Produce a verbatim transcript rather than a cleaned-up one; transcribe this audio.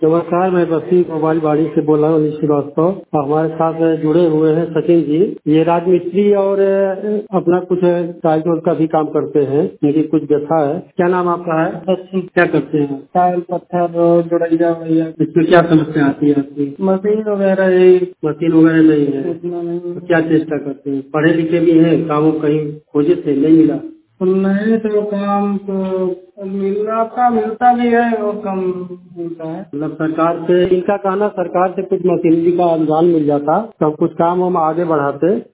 नमस्कार, मैं बस्ती मोबाइल बाड़ी से बोल रहा हूँ अनिल श्रीवास्तव। हमारे साथ जुड़े हुए हैं सचिन जी। ये राजमिस्त्री और अपना कुछ टाइल का भी काम करते हैं, इनकी कुछ व्यथा है। क्या नाम आपका है? सचिन। क्या करते हैं? टाइल पत्थर रोड जोड़ैया वैया। इसमें क्या समस्या आती है आपकी? मशीन वगैरह यही। मशीन वगैरह नहीं है? इतना नहीं। तो क्या चेष्टा करते हैं? पढ़े लिखे भी हैं, कामों कहीं खोजे थे, नहीं मिला? नहीं तो काम तो मिल रहा था, मिलता भी है और कम मिलता है। मतलब सरकार से इनका कहना, सरकार से कुछ मशीनरी का अनुदान मिल जाता तो हम कुछ काम हम आगे बढ़ाते।